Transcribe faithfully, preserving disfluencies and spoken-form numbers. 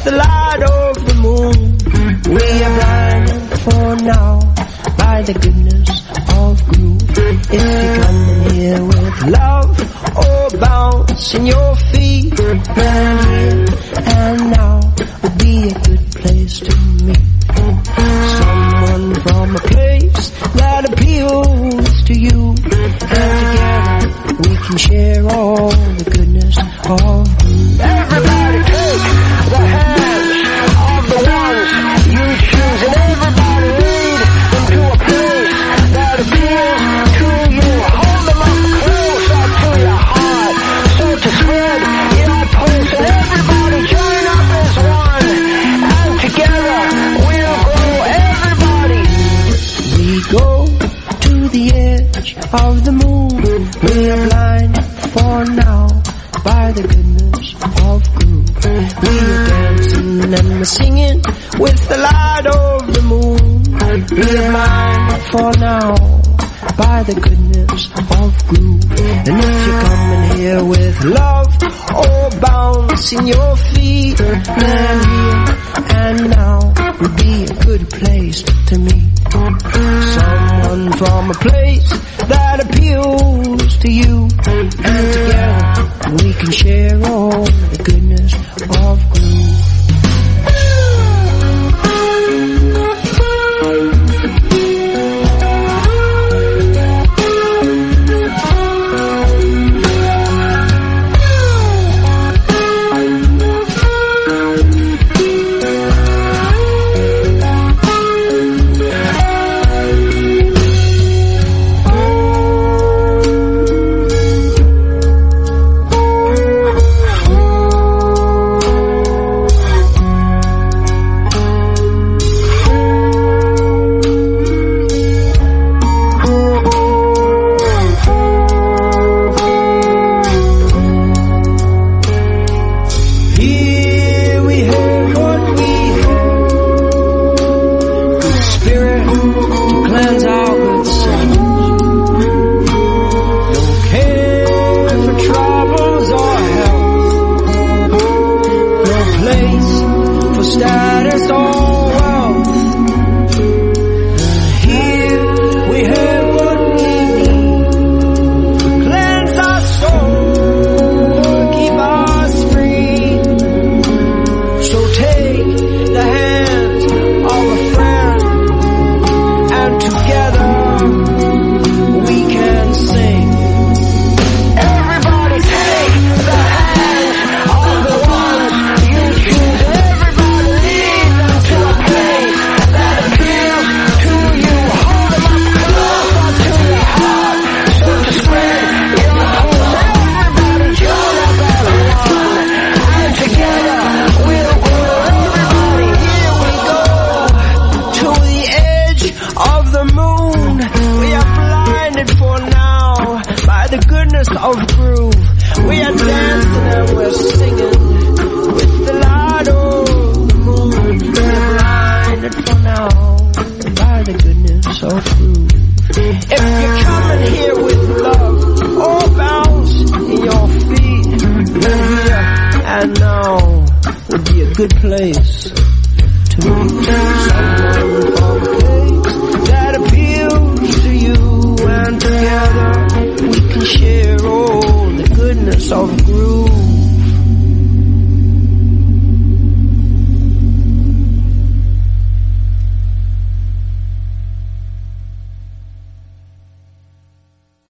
with the light of the moon. We are blinded for now by the goodness of groove. If you come in here with love or bounce in your feet, then here and now would be a good place to meet someone from a place that appeals to you, and together we can share all the goodness of groove. Everybody take the hands of the ones you choose, and everybody lead them to a place that appeals to you. Hold them up closer to your heart, so to spread your pulse, and everybody join up as one, and together we'll grow. Everybody, we go to the edge of the moon. We are blind for now by the goodness of groove. We are dancing and we're singing with the light of the moon. We are blind for now by the goodness of groove. And if you're coming here with love or bouncing your feet, then here and now would be a good place to meet someone from a place that appeals to you, and together we can share all the goodness of groove. Of groove, we are dancing and we're singing with the light of the moon. We're blinded for now by the goodness of groove. If you're coming here with love or bounce in your feet, then here and now would be a good place to meet someone from a place that appeals to you, and together we can share all the goodness of